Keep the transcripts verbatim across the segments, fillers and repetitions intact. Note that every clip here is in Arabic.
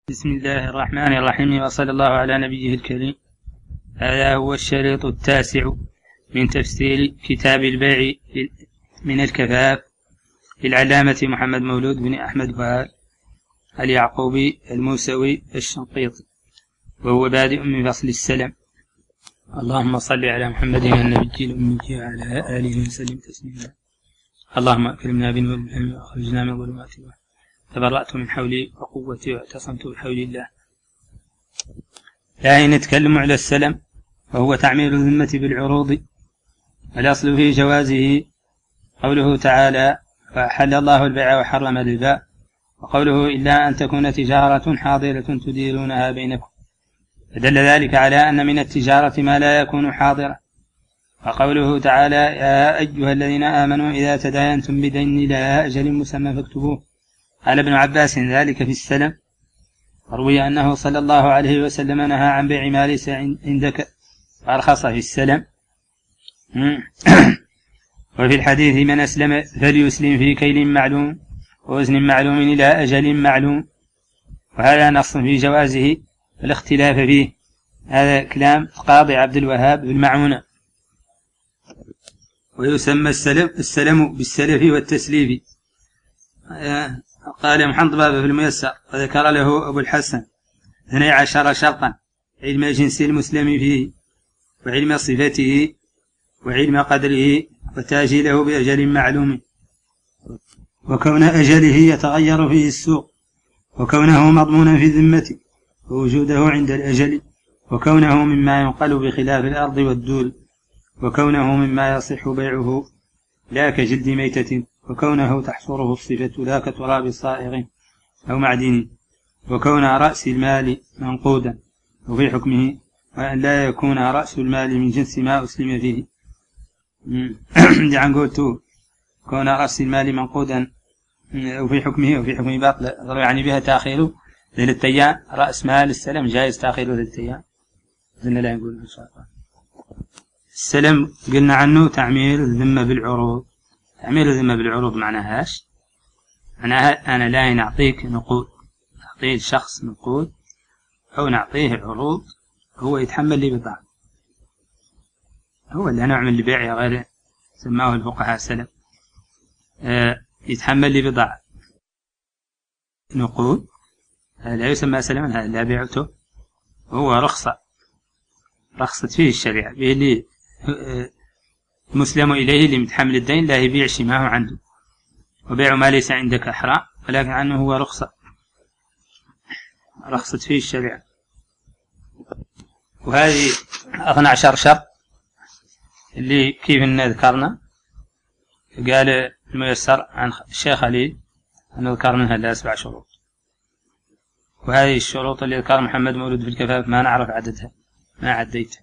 بسم الله الرحمن الرحيم، وصلى الله على نبيه الكريم. هذا هو الشريط التاسع من تفسير كتاب البيع من الكفاف للعلامة محمد مولود بن أحمد وهاب اليعقوبي الموسوي الشنقيطي، وهو بادئ من فصل السلم. اللهم صل على محمد النبي الأمي وعلى آله وسلم تسليما. اللهم أكرمنا بنور العلم وأخرجنا من ظلمات الوهم. تبرأت من حولي وقوتي واعتصمت بحول الله. لا نتكلم على السلم، وهو تعمير الذمة بالعروض، والأصل في جوازه قوله تعالى: وأحل الله البيع وحرم الربا، وقوله: إلا أن تكون تجارة حاضرة تديرونها بينكم، فدل ذلك على أن من التجارة ما لا يكون حاضرا. وقوله تعالى: يا أيها الذين آمنوا إذا تداينتم بدين إلى أجل مسمى فاكتبوه. قال ابن عباس ذلك في السلم، وروي أنه صلى الله عليه وسلم نهى عن بيع ما ليس عندك وأرخص في السلم. وفي الحديث: من أسلم فليسلم في كيل معلوم ووزن معلوم إلى أجل معلوم. وهذا نص في جوازه والاختلاف فيه. هذا كلام القاضي عبد الوهاب بالمعونة. ويسمى السلم, السلم بالسلف والتسليف. قال محمد بابا في الميسر: وذكر له أبو الحسن اثني عشر شرطا: علم جنس المسلم فيه، وعلم صفته، وعلم قدره، وتاجيله بأجل معلوم، وكون أجله يتغير فيه السوق، وكونه مضمونا في الذمة، ووجوده عند الأجل، وكونه مما ينقل بخلاف الأرض والدول، وكونه مما يصح بيعه لا كجلد ميتة، وكونه تحصره الصفة لا كتراب صائغ أو معدن، وكون رأس المال منقودا وفي حكمه، وأن لا يكون رأس المال من جنس ما أسلم فيه. يعني قلت كون رأس المال منقودا وفي حكمه وفي حكمه باطل، يعني بها تأخيره للتيان. رأس مال السلم جائز تأخيره للتيان. زلنا لا نقول إن شاء الله. السلم قلنا عنه تعمير الذمة بالعروض. تعمير الذمة بالعروض معناهاش معناها أنا لا نعطيك نقود، نعطيه الشخص نقود أو نعطيه عروض، هو يتحمل لي بضاعة، هو اللي نعمل لبيع غير سماه الفقهاء سلم. آه يتحمل لي بضاعة نقود، هذا لا يسمى سلما، هذا لا بيعته، هو رخصة رخصت فيه الشريعة به اللي آه مسلم إليه اللي متحمل الدين لا يبيع شيء ما هو عنده، وبيع ما ليس عندك حرام، ولكن عنه هو رخصة رخصت فيه الشريعة. وهذه اثنى عشر شرط اللي كيف نذكرنا. قال الميسر عن الشيخ علي أن نذكر منها الأسبع شروط، وهذه الشروط اللي ذكر محمد مولود في الكفاف ما نعرف عددها، ما عديتها.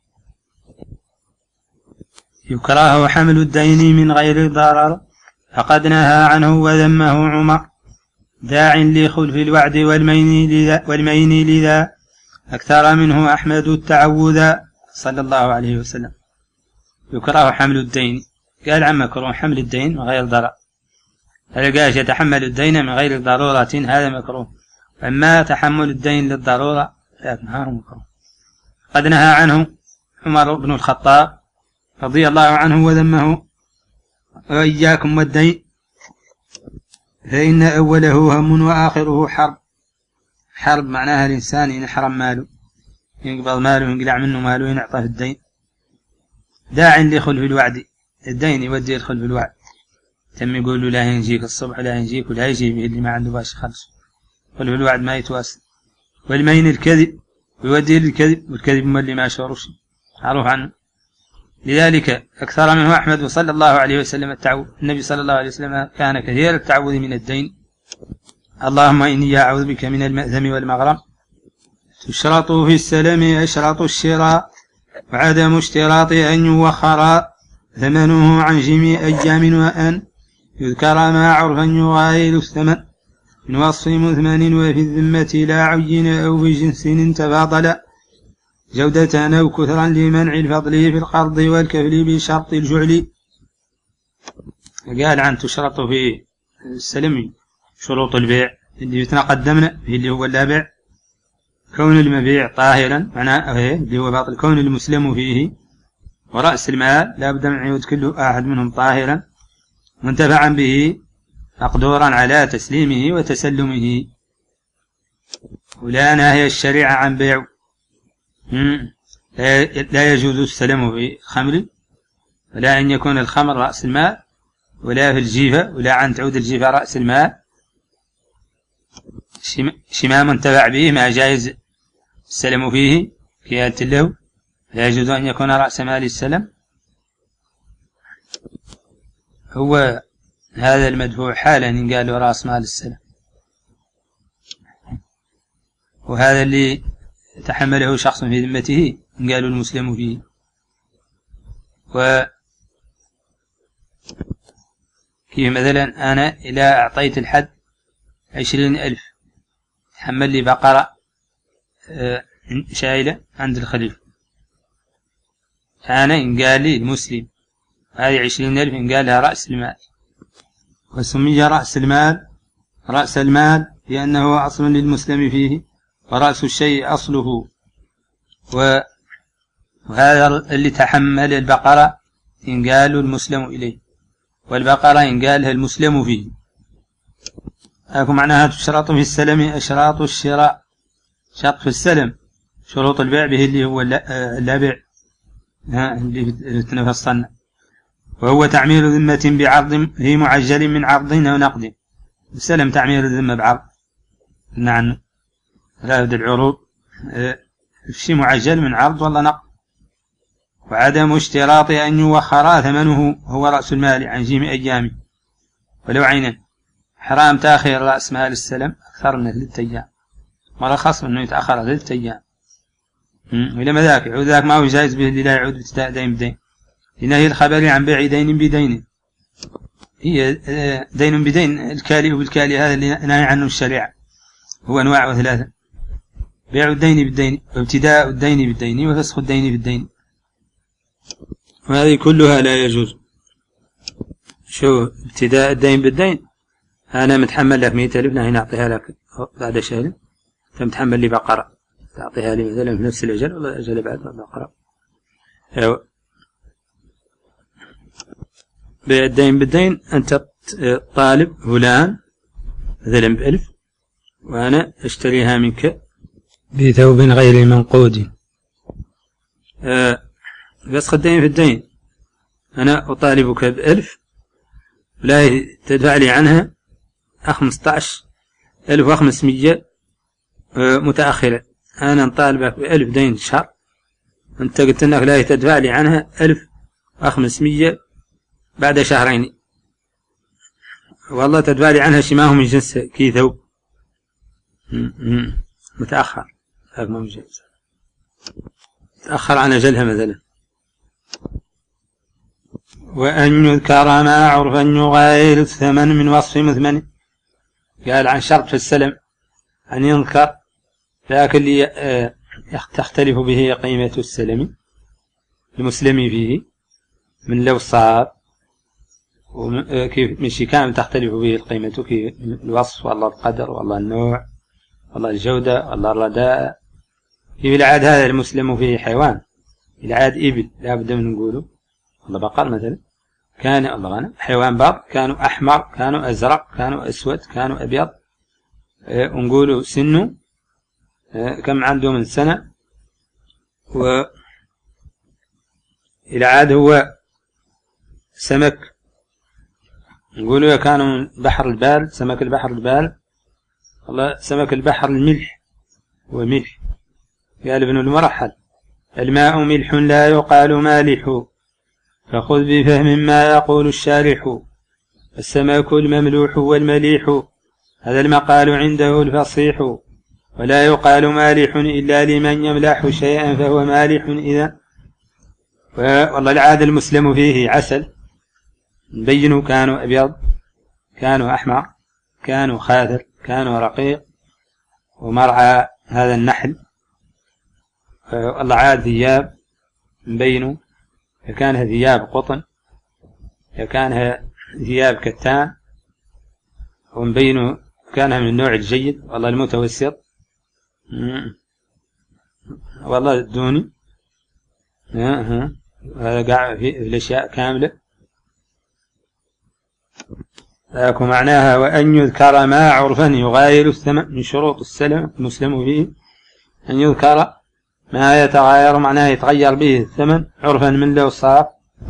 يكره حمل الدين من غير ضرر، فقد نهى عنه وذمه عمر، داع لخلف الوعد والمين لذا, والمين لذا أكثر منه أحمد التعوذ صلى الله عليه وسلم. يكره حمل الدين، قال عن مكروه حمل الدين من غير ضرر، هل قال يتحمل الدين من غير ضرورة هذا مكروه، أما تحمل الدين للضرورة فهذا مكروه. قد نهى عنه عمر بن الخطاب رضي الله عنه وذمه: وإياكم والدين فإن أوله هم وآخره حرب. حرب معناها الإنسان ينحرم ماله، ينقبض ماله، ينقلع منه ماله، ينعطى في الدين. داع لخلف الوعد، الدين يودي يدخل في الوعد، تم يقول له لا ينجيك الصبح لا ينجيك ولا يجي به اللي ما عنده باش خلص، خلف الوعد ما يتواصل. والمين الكذب، ويودي للكذب، والكذب من اللي ما شعرش عروف عنه. لذلك أكثر منه أحمد صلى الله عليه وسلم التعوذ. النبي صلى الله عليه وسلم كان كثير التعوذ من الدين: اللهم إني أعوذ بك من المأثم والمغرم. تشرط في السلم أشرط الشراء، وعدم اشتراط أن يوخر ثمنه عن جميع أيام، وأن يذكر ما عرفا يغاير الثمن من وصف مثمن، وفي الذمة لا عين أو في جنس تفاضل، جودة أو كثرا لمنع الفضل في القرض والكفل بشرط الجعل. قال عن تشرط في السلم شروط البيع اللي يتقدمنا اللي هو اللابع كون المبيع طاهرا معناه اللي هو باطل كون المسلم فيه، ورأس المال لا بد من أن يكون كل أحد منهم طاهرا منتفعا به مقدورا على تسليمه وتسلمه. ولا نهي الشريعة عن بيع، لا يجوز السلم في الخمر، ولا أن يكون الخمر رأس المال، ولا في الجيفة، ولا أن تعود الجيفة رأس المال. شما منتفع به ما جائز السلم فيه كيادة له، لا يجوز أن يكون رأس مال السلم. هو هذا المدفوع حالا إن قالوا رأس مال السلم، وهذا اللي تحمله شخص في ذمته إن قالوا المسلم فيه. و كيف مثلا أنا إذا أعطيت الحد عشرين ألف تحمل لي بقرة شايلة عند الخليفة، أنا إن قال لي المسلم هذه عشرين ألف إن قالها رأس المال، وسمي رأس المال رأس المال لأنه أصل للمسلم فيه، ورأس الشيء أصله. وهذا اللي تحمل البقرة إن قالوا المسلم إليه، والبقرة إن قالها المسلم فيه. أكو معناها تشرط في السلم أشراط الشراء، شرط في السلم شروط البيع به اللي هو اللابع اللي تنفصلنا، وهو تعمير ذمة بعرض هي معجل من عرض أو نقد. السلم تعمير الذمة بعرض، نعم لا بد العروض شيء معجل من عرض ولا نقد. وعدم اشتراط أن يوخر ثمنه هو رأس المال عن جيم أيامه ولو عينا، حرام تأخير رأس مال السلم أكثر من ثلاثة أيام، مرخص أنه يتأخر ثلاثة أيام. إلى ما ذاك يعود ذاك ما هو جائز به اللي لا يعود ابتداء دين بدين، لنهي الخبر عن بيع دين بدين. هي دين بدين الكالي وبالكالي هذا اللي نهي عنه الشريعة، هو أنواع ثلاثة: بيع الدين بالدين، وابتداء الدين بالدين، وفسخ الدين بالدين. وهذه كلها لا يجوز. شو ابتداء الدين بالدين؟ أنا متحمل لك مئة ألف نهي نعطيها لك بعد شهر، أنت متحمل لي بقرة تعطيها لي مثلا في نفس الأجل ولا أجل بعد بقرة. أيوة. بيع الدين بالدين، أنت طالب فلان مثلا بألف وأنا أشتريها منك بثوب غير منقود. أه فسخ الدين في الدين، أنا أطالبك بألف لا تدفع لي عنها خمسة عشر ألف وخمسمية متأخرة، أنا نطالبك بألف دين شهر، أنت قلت أنك لا تدفع لي عنها ألف وخمسمية بعد شهرين، والله تدفع لي عنها شماه من جنس كي ثوب متأخر، هذا ما مجيز، تأخر عن أجلها مثلا. وأن يذكر ما عرف أن يغاير الثمن من وصف مثمن، قال عن شرط في السلم أن يذكر لكن اللي تختلف به قيمة السلم المسلم فيه من لو صار وكيف مشي كامل تختلف به القيمة، كيف الوصف والله القدر والله النوع والله الجودة والله الرداء. كيف العاد هذا المسلم فيه حيوان، العاد إبل لا بد من نقوله، والله بقر مثلا كان الله غنم، حيوان بار كانوا أحمر كانوا أزرق كانوا أسود كانوا أبيض، أه ونقولوا سنه أه كم عنده من سنة. والعاد هو سمك، نقولوا كانوا من بحر البال، سمك البحر البال، والله سمك البحر الملح وملح. قال ابن المرحل: الماء ملح لا يقال مالح، فخذ بفهم ما يقول الشارح، السمك المملوح والمليح، هذا المقال عنده الفصيح، ولا يقال مالح إلا لمن يملح شيئا فهو مالح إذا. والله العاد المسلم فيه عسل، نبينه كانوا أبيض كانوا أحمر كانوا خاثر كانوا رقيق، ومرعى هذا النحل. والله عاد ثياب نبينه، كانها ثياب قطن كانها ثياب كتان، ونبينه كان من النوع الجيد والله المتوسط والله الدوني هذا قاع في الأشياء كاملة. ذاك معناها وأن يذكر ما عرفا يغاير الثمن من شروط السلم المسلم فيه، أن يذكر ما يتغير معناه يتغير به الثمن عرفا من لو صار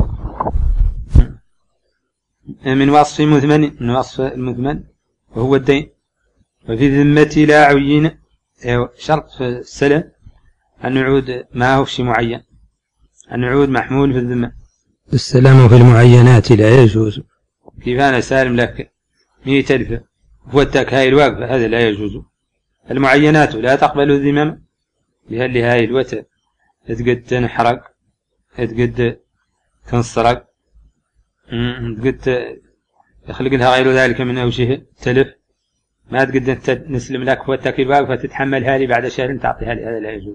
من وصف مثمن من وصف المثمن وهو الدين. وفي ذمة لا عين شرط في السلم أن يعود ما هو شيء معين، أن يعود محمول في الذمة. السلام في المعينات لا يجوز. كيف أنا سالم لك مئة ألف وفتك هاي الواقفة هذا لا يجوز. المعينات لا تقبل الذمم لهاللي هاي الوتر تقد تنحرق تقد تنسرق تقد يخلق لها غير ذلك من أوجه تلف، ما تقد نسلم لك فتك الواقفة تتحملها لي بعد شهر تعطيها لي، هذا لا يجوز.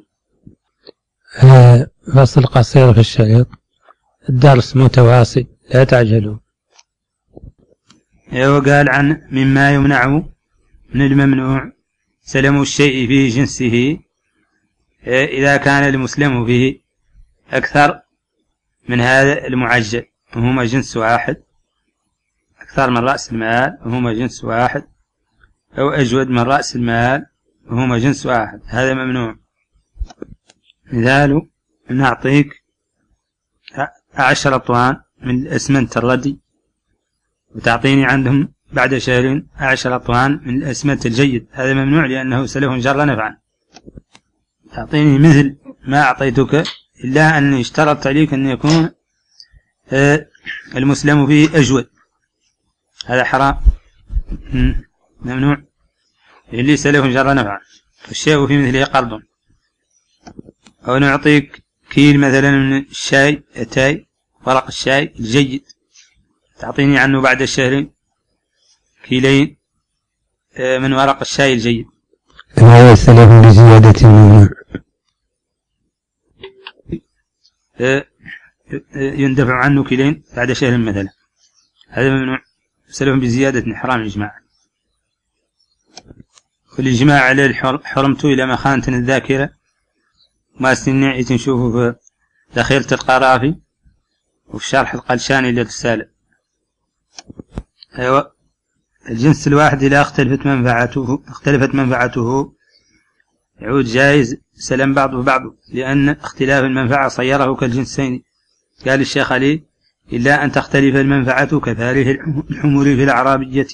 فصل قصير في الشريط، الدرس متواصل لا تعجلوا. وقال عن مما يمنع من الممنوع سلم الشيء في جنسه إذا كان المسلم فيه أكثر من هذا المعجل وهما جنس واحد، أكثر من رأس المال وهما جنس واحد، أو أجود من رأس المال وهما جنس واحد، هذا ممنوع. مثاله نعطيك عشر أطوان من الأسمنت الردي وتعطيني عندهم بعد شهر عشر أطوان من الأسمنت الجيد، هذا ممنوع لأنه سلف جر نفعا. تعطيني مثل ما أعطيتك إلا أن اشترط عليك أن يكون المسلم فيه أجود، هذا حرام ممنوع اللي سلف جر نفعا. الشيء في مثله قرض. أو نعطيك كيل مثلا من الشاي التاي ورق الشاي الجيد، تعطيني عنه بعد الشهر كيلين من ورق الشاي الجيد، هذا السلف بزيادة الممنوع يندفع عنه كيلين بعد شهر مثلا، هذا ممنوع سلف بزيادة حرام الإجماع. والإجماع على الحرمته إلى مخانة الذاكرة ما استنعي تنشوفه في ذخيرة القرافي وفي شرح القلشاني للرسالة. أيوة الجنس الواحد إذا اختلفت منفعته اختلفت منفعته يعود جائز سلم بعضه بعضه، لأن اختلاف المنفعة صيره كالجنسين. قال الشيخ علي إلا أن تختلف المنفعة كفاره الحمر في الأعرابية.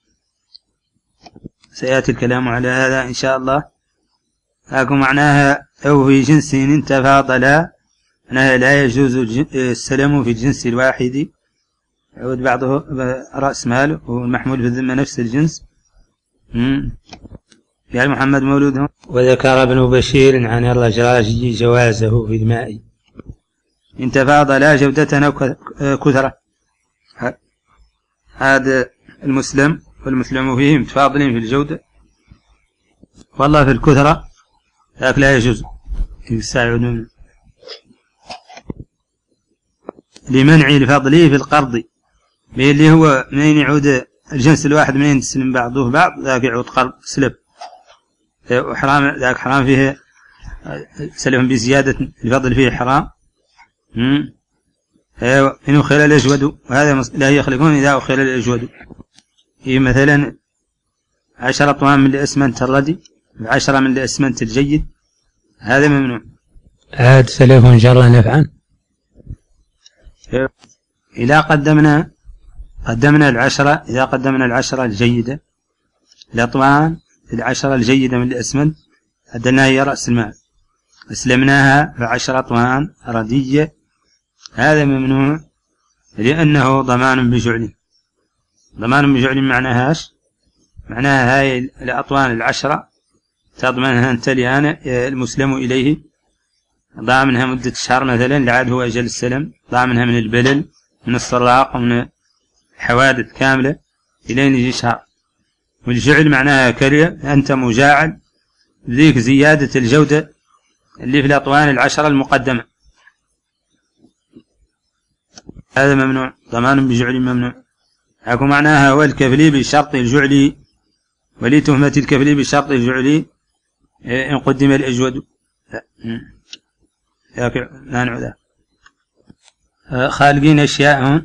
سيأتي الكلام على هذا إن شاء الله. هاكو معناها أو في جنس تفاضلا أنها لا يجوز السلم في الجنس الواحد، يعود بعضه رأس مال والمحمول في الذمة نفس الجنس. قال محمد مولود. وذكر ابن بشير عن الرجراجي جوازه في الماء إن تفاضلا جودة أو كثرة. هذا المسلم والمسلم فيه متفاضلين في الجودة، والله في الكثرة ذاك لا يجوز يستعود منه لمنع الفضل في القرض، اللي هو منين يعود الجنس الواحد منين تسلم بعضه بعض ذاك يعود قرض سلب، وحرام ذاك حرام فيه سلف بزيادة الفضل فيه حرام. إنه خلال الأجود وهذا لا يخلقون إذا خلال الأجود. مثلا عشرة أطوان من الأسمنت الردي وعشرة من الأسمنت الجيد، هذا ممنوع. عاد سلف جر نفعا. إذا قدمنا قدمنا العشرة إذا قدمنا العشرة الجيدة الأطوان العشرة الجيدة من الأسمنت أدناها هي رأس المال، أسلمناها بعشرة أطوان ردية، هذا ممنوع لأنه ضمان بجعل. ضمان بجعل معناهاش معناها هاي الأطوان العشرة تضمنها أنت لأنا المسلم إليه، ضامنها مدة شهر مثلا لعاد هو أجل السلم، ضامنها من البلل من الصراق ومن الحوادث كاملة إلين يجي شهر. والجعل معناها كريه أنت مجاعل ذيك زيادة الجودة اللي في الأطوان العشرة المقدمة، هذا ممنوع. ضمان بجعل ممنوع. أكو معناها والكفلي بشرط الجعل ولتهمة الكفل بشرط الجعل إن قدم الأجود. لا نعود خالقين أشياء هون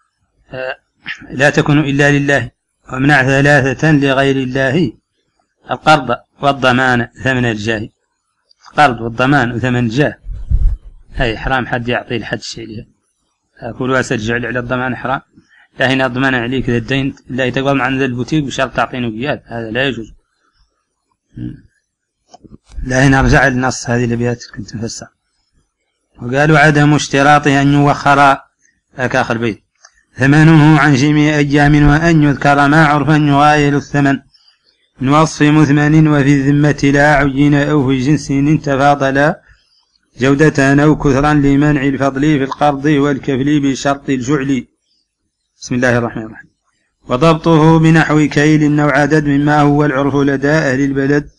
لا تكون إلا لله، ومنع ثلاثة لغير الله: القرض والضمان ثمن الجاه. القرض والضمان وثمن الجاه هاي حرام حد يعطي لحد شيء لها. كل واسع الجعل على الضمان حرام. لا هنا أضمن عليك ذا الدين لا يتقبل عن ذا البوتيك بشرط تعطينه قياد، هذا لا يجوز. لا هنا رجع النص هذه الأبيات كنت نفسر. وقالوا عدم اشتراطه أن يوخر آخر بيت ثمنه عن جميع أيام، وأن يذكر ما عرفا يغايل الثمن من وصف مثمن، وفي الذمة لا عين أو في جنس تفاضلا جودة أو كثرا لمنع الفضل في القرض والكفل بشرط الجعل. بسم الله الرحمن الرحيم. وضبطه بنحو كيل أو عدد مما هو العرف لدى أهل البلد.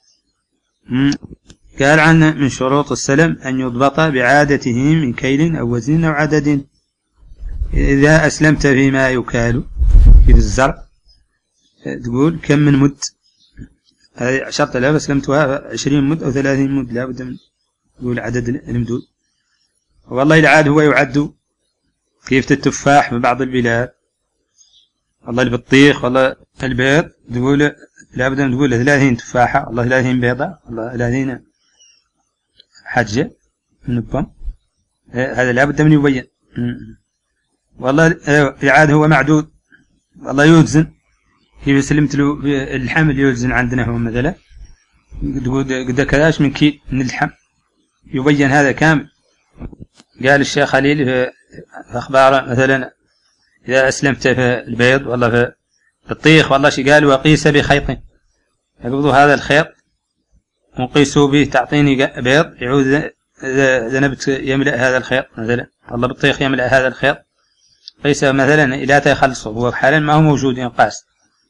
قال عن من شروط السلم أن يضبط بعادته من كيل أو وزن أو عدد. إذا أسلمت فيما يكال في الزرع تقول كم من مد، هذه عشرة آلاف أسلمتها عشرين مد أو ثلاثين مد، لا بد من تقول عدد المدود. والله العاد هو يعد كيف التفاح في بعض البلاد، والله البطيخ والله البيض تقول لا بد من تقول ثلاثين تفاحة، والله ثلاثين بيضة، والله ثلاثين حجة من البم، هذا لا بد من يبين. والله العاد هو معدود، والله يوزن كيف سلمت له الحمل يوزن عندنا هو مثلا تقول قد كذاش من كيل من اللحم، يبين هذا كامل. قال الشيخ خليل في أخباره مثلا إذا أسلمت في البيض والله في الطيخ والله شي قال وقيس بخيط، يقبضوا هذا الخيط ونقيسوا به تعطيني بيض يعود إذا نبت يملأ هذا الخيط مثلا، والله بالطيخ يملأ هذا الخيط قيس مثلا إلى تخلصه، هو حالا ما هو موجود ينقاس.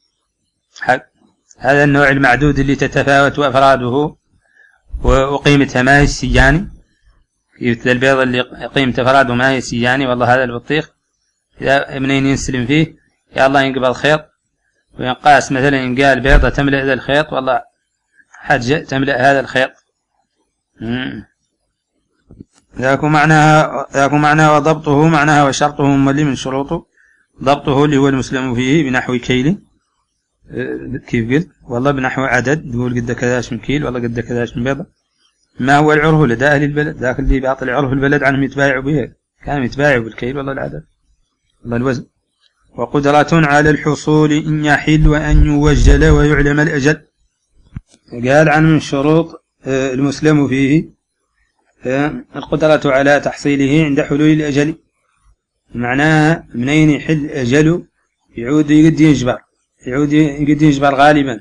هذا النوع المعدود اللي تتفاوت أفراده وقيمتها ما هي السياني، قيمة البيض اللي قيمة أفراده ما هي السياني، والله هذا البطيخ إذا منين ينسلم فيه يا الله ينقبض خيط وينقاس مثلا ينقال بيضة تملأ هذا الخيط، والله حجة تملأ هذا الخيط. ذاك معناها ذاك معناها وضبطه معناها وشرطه ملي من شروطه ضبطه اللي هو المسلم فيه بنحو كيل، كيف قلت والله بنحو عدد تقول قد كذاش من كيل والله قد كذاش من بيضة، ما هو العرف لدى أهل البلد، ذاك اللي بيعطي العرف البلد عنهم يتبايعوا به، كانوا يتبايعوا بالكيل والله العدد والله الوزن. وقدرة على الحصول إن يحل وأن يوجل ويعلم الأجل. قال عن من شروط المسلم فيه القدرة على تحصيله عند حلول الأجل، معناها منين يحل أجله يعود يقد يجبر يعود يقد يجبر غالبا،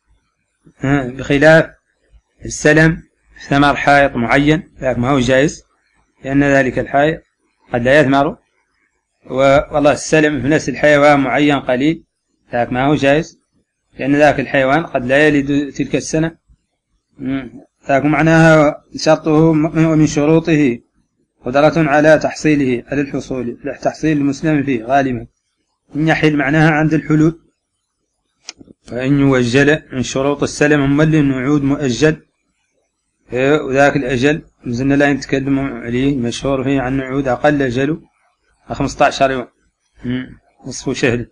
بخلاف السلم في ثمر حائط معين لكن ما هو جائز لأن ذلك الحائط قد لا يثمر، والله السلم في نفس الحيوان معين قليل لكن ما هو جائز لأن ذاك الحيوان قد لا يلد تلك السنة. ذاك معناها شرطه ومن شروطه قدرة على تحصيله على الحصول تحصيل المسلم فيه غالبا، إن يحل معناها عند الحلول. وإن يوجل من شروط السلم هم اللي نعود مؤجل، وذاك الأجل نزلنا لا نتكلم عليه مشهور فيه عن نعود أقل أجله خمسة عشر يوم نصف شهر.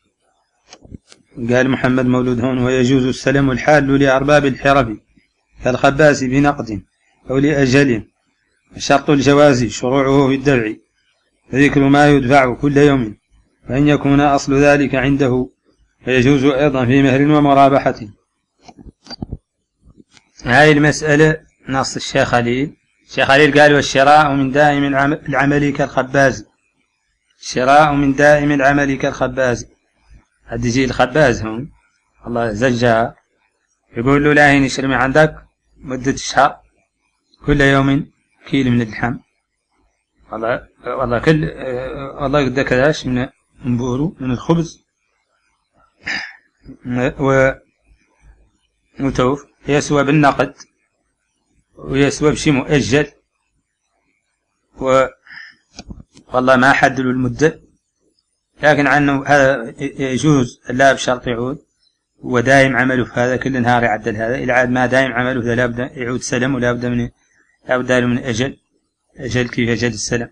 قال محمد مولود هون ويجوز السلم الحال لأرباب الحرف كالخباز بنقد أو لأجل، شرط الجواز شروعه في الدفع وذكر ما يدفع كل يوم، وأن يكون أصل ذلك عنده فيجوز أيضا في مهر ومرابحة. هذه المسألة نص الشيخ خليل. الشيخ خليل قال والشراء من دائم العمل كالخباز، الشراء من دائم العمل كالخباز. هذا يجي الخباز هم الله زجها يقول له لا هين يشرمي عندك مدة شهر كل يوم كيل من اللحم، والله والله كل والله قد كذاش من نبورو من الخبز ومتوف يسوى بالنقد ويسوى بشي مؤجل، و والله ما حدلوا المدة لكن عنه هذا يجوز لا بشرط يعود، هو دائم عمله في هذا، كل نهار يعدل هذا، إلى عاد ما دائم عمله ذا لابد يعود سلم، ولا بد من لابد من أجل أجل كيف أجل السلم.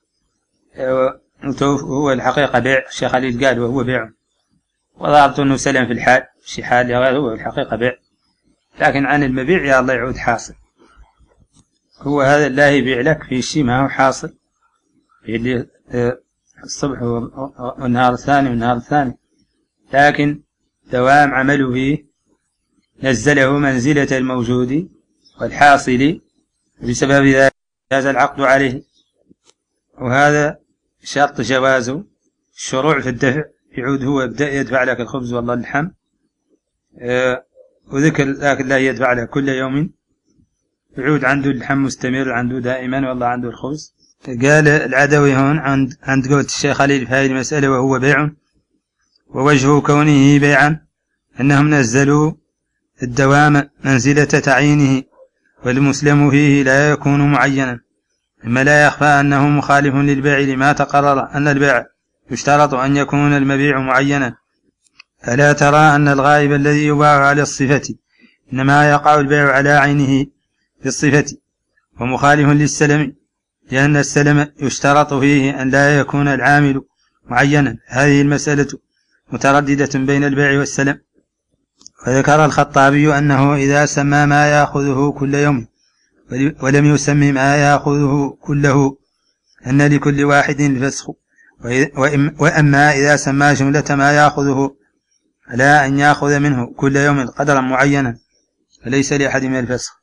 هو الحقيقة بيع، الشيخ خليل قال وهو بيع، وظهرت أنه سلم في الحال شي حال، هو الحقيقة بيع، لكن عن المبيع يا الله يعود حاصل. هو هذا الله يبيع لك في شيء ما هو حاصل، في اللي الصبح والنهار الثاني والنهار الثاني، لكن دوام عمله فيه نزله منزلة الموجود والحاصل، بسبب ذلك جاز العقد عليه. وهذا شرط جوازه الشروع في الدفع، يعود هو يبدأ يدفع لك الخبز والله اللحم، أه وذكر لكن لا يدفع لك كل يوم، يعود عنده اللحم مستمر عنده دائما والله عنده الخبز. قال العدوي هون عند عند قولة الشيخ خليل في هذه المسألة وهو بيع، ووجه كونه بيعا أنهم نزلوا الدوام منزلة تعيينه، والمسلم فيه لا يكون معينا، إما لا يخفى أنه مخالف للبيع لما تقرر أن البيع يشترط أن يكون المبيع معينا. ألا ترى أن الغائب الذي يباع على الصفة إنما يقع البيع على عينه بالصفة، ومخالف للسلم، لأن السلم يشترط فيه أن لا يكون العامل معينا. هذه المسألة مترددة بين البيع والسلم. وذكر الخطابي أنه إذا سمى ما يأخذه كل يوم ولم يسمي ما يأخذه كله أن لكل واحد الفسخ، وأما إذا سمى جملة ما يأخذه على أن يأخذ منه كل يوم قدرا معينا فليس لأحد من الفسخ.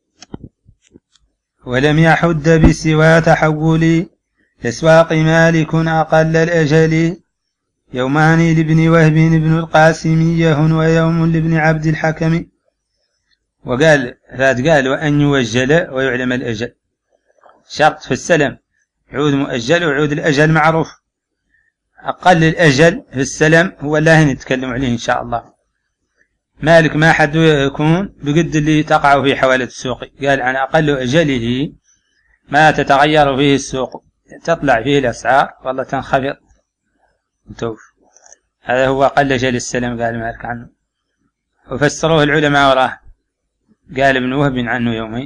ولم يحد بسوى تحول يسواق مالك أقل الأجل، يومان لابن وهب بن القاسمية ويوم لابن عبد الحكم. وقال فات قال وأن يوجل ويعلم الأجل، شرط في السلم يعود مؤجل ويعود الأجل معروف. أقل الأجل في السلم هو الله نتكلم عليه إن شاء الله. مالك ما حد يكون بقد اللي تقع في حوالة السوق، قال عن أقل أجله ما تتغير فيه السوق، تطلع فيه الأسعار والله تنخفض وتوف، هذا هو أقل أجل السلم قال مالك عنه. وفسروه العلماء وراه، قال ابن وهب عنه يومين،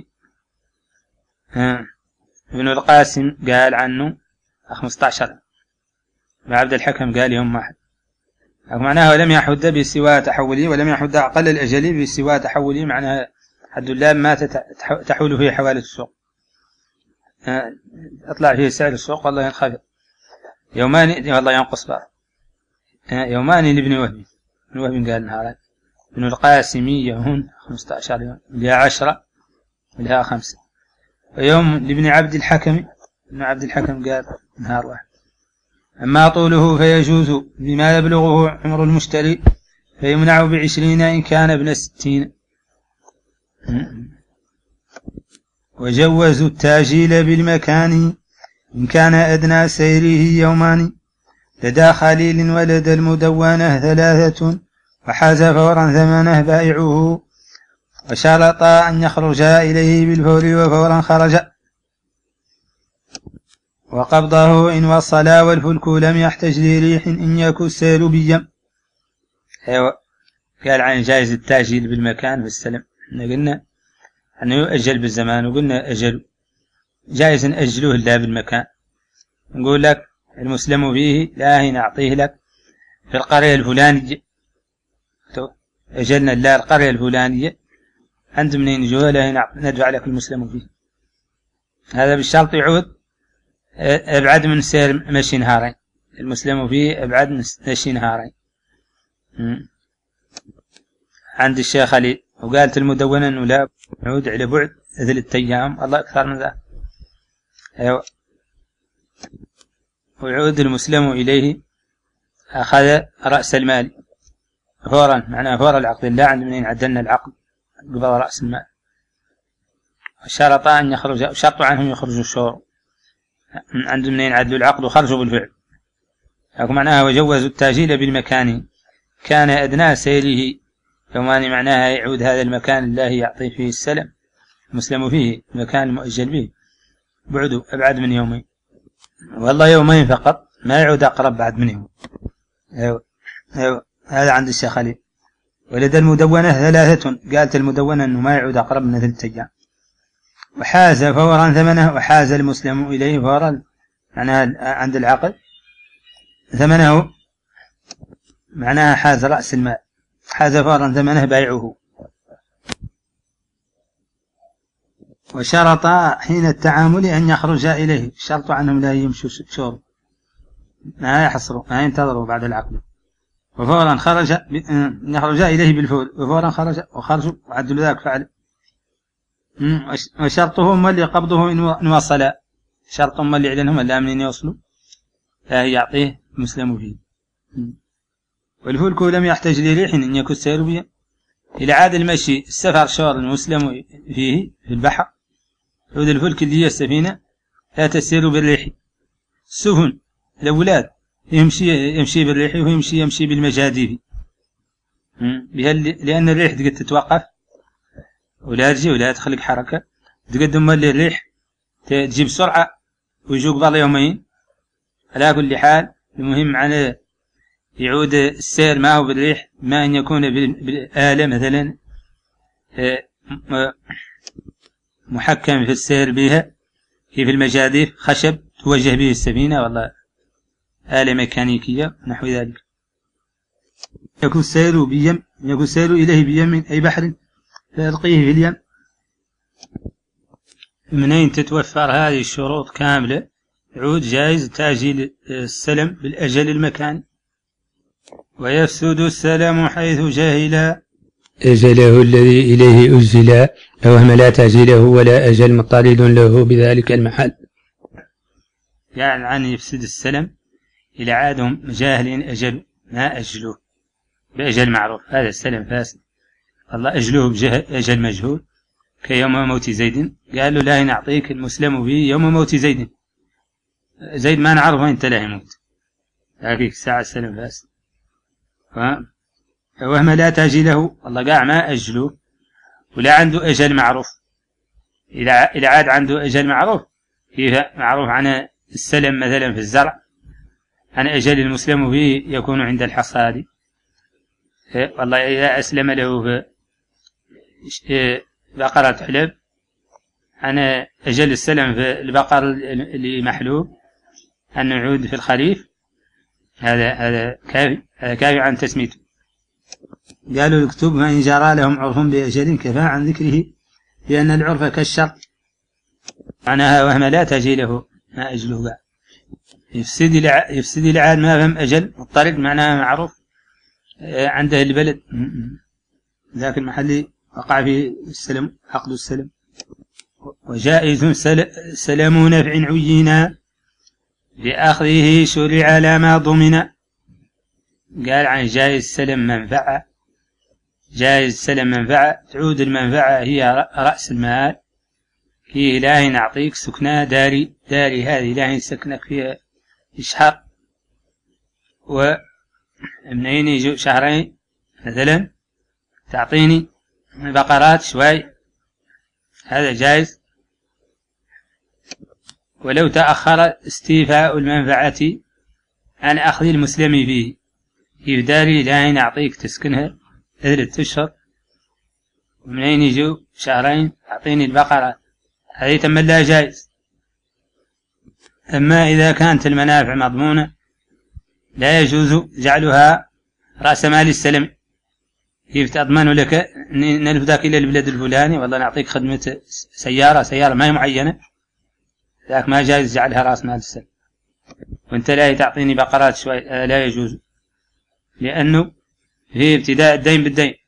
ابن القاسم قال عنه خمسة عشر، عبد الحكم قال يوم واحد. معناه ولم يحد بسوى تحوله، ولم يحد أقل الأجل بسوى تحوله، معناه حد الله ما تحول فيه حوالة السوق، اطلع فيه سعر السوق والله ينخفض. يومان والله ينقص بقى، يومان لابن وهب، ابن وهب قال نهارين، ابن القاسمية هون خمسة عشر يوم، لها عشرة لها خمسة. ويوم لابن عبد الحكم، ابن عبد الحكم قال نهار واحد. أما طوله فيجوز بما يبلغه عمر المشتري، فيمنع بعشرين إن كان ابن ستين. وجوزوا التاجيل بالمكان إن كان أدنى سيره يومان، لدى خليل ولدى المدونة ثلاثة، وحاز فورا ثمنه بائعه، وشرط أن يخرج إليه بالفور وفورا خرج، وقبضه إن وصل والفلك لم يحتج لريح إن يكو السير بيم. أيوة قال عن جائز التأجيل بالمكان بالسلم، قلنا أنه يؤجل بالزمان، وقلنا أجل جائز أجلوه الله بالمكان. نقول لك المسلم فيه لا نعطيه لك في القرية الفلانية، أجلنا الله القرية الفلانية عند منين جوه لا ندفع لك المسلم فيه، هذا بالشرط يعود أبعد من سير مشي نهارين، المسلم فيه أبعد من مشي نهارين عند الشيخ خليل. وقالت المدونة أنه لا يعود على بعد ثلاثة أيام، الله أكثر من ذلك. أيوة. ويعود المسلم إليه أخذ رأس المال فورا، معناه فورا العقد، لا عند منين عدلنا العقد قبل رأس المال. وشرط أن يخرج، شرط عنهم يخرجوا الشهور عند منين عدلوا العقد وخرجوا بالفعل. لكن معناها وجوزوا التاجيل بالمكان كان أدنى سيره يومان، معناها يعود هذا المكان الله يعطي فيه السلم المسلم فيه، المكان المؤجل به بعده أبعد من يومين، والله يومين فقط ما يعود أقرب بعد من يوم. أيوة. أيوة. هذا عند الشيخ خليل. ولدى المدونة ثلاثة، قالت المدونة أنه ما يعود أقرب من ثلاثة أيام. وحاز فورا ثمنه، وحاز المسلم إليه فورا معناها عند العقد ثمنه، معناها حاز رأس المال، حاز فورا ثمنه بايعه. وشرط حين التعامل أن يخرج إليه، شرط عنهم لا يمشوا شور، ما يحصروا ما ينتظروا بعد العقد. وفورا خرج يخرج إليه بالفور، وفورا خرج وخرجوا وعدلوا ذلك فعل. وشرطه هم اللي قبضه إن وصل، شرط هم اللي يعلنهم اللي منين يوصلوا لا يعطيه المسلم فيه. والفلك لم يحتاج لريح أن يكون سير بها، إلى عاد المشي السفر شور المسلم فيه في البحر، عود الفلك اللي هي السفينة لا تسير بالريح. السفن الأولاد يمشي يمشي بالريح، ويمشي يمشي بالمجاديف، لأن الريح تقد تتوقف ولا تجي ولا تخلق حركة، تقدم اللي الريح تجيب سرعة ويجوا قبل يومين. على كل حال المهم على يعود السير ما هو بالريح، ما أن يكون بالآلة مثلا محكم في السير بها، كيف المجاديف خشب توجه به السفينة، والله آلة ميكانيكية نحو ذلك. يكون السير بيم، يكون السير إليه بيم من أي بحر فيلقيه في اليم. منين تتوفر هذه الشروط كاملة يعود جائز تأجيل السلم بالأجل المكاني. ويفسد السلم حيث جاهل أجله الذي إليه أجل، أو لا تأجيله ولا أجل مطالد له بذلك المحل. يعني عن يفسد السلم إلى عادهم جاهلين أجل ما أجلوه بأجل معروف، هذا السلم فاسد، الله أجلوه بأجل مجهول كيوم موت زيد، قال له لا نعطيك المسلم به يوم موت زيد، زيد ما نعرف وين لا يموت، هذيك الساعة السلم فاسد. وهم لا تأجيله، الله قاع ما أجلوه ولا عنده أجل معروف، إذا عاد عنده أجل معروف كيف معروف عن السلم مثلا في الزرع، عن أجل المسلم به يكون عند الحصاد، والله إذا أسلم له في بقرة حلب، عن أجل السلم في البقر اللي محلوب أن يعود في الخريف، هذا هذا كافي، هذا كافي عن تسميته. قالوا اكتب ما إن جرى لهم عرف بأجل كفى عن ذكره، لأن العرف كالشرط، معناها وهم لا تجي له ما أجله بقى. يفسد يفسد العاد ما فهم أجل مضطرد، معناها معروف عنده البلد ذاك المحل وقع في السلم عقد السلم. وجائز سلم نفع عينا لأخذه شرع لما ضمن، قال عن جائز سلم منفعة، جائز سلم منفعة تعود المنفعة هي رأس المال، كي إلهي نعطيك سكنة داري، داري هذه إلهي سكنك فيها شهر، ومنين يجو شهرين مثلا تعطيني بقرات شوي، هذا جائز. ولو تأخر استيفاء المنفعة عن أخذ المسلم فيه، كيف داري إلهي نعطيك تسكنها ثلاثة أشهر، ومنين يجو شهرين أعطيني البقرة، هذه تم لا جائز. أما إذا كانت المنافع مضمونة لا يجوز جعلها رأس مال السلم، كيف تضمن لك نلفدك إلى البلد الفلاني، والله نعطيك خدمة سيارة سيارة ما هي معينة، ذاك ما جائز جعلها رأس مال السلم، وانت لا تعطيني بقرات شوي، لا يجوز، لأنه في ابتداء الدين بالدين،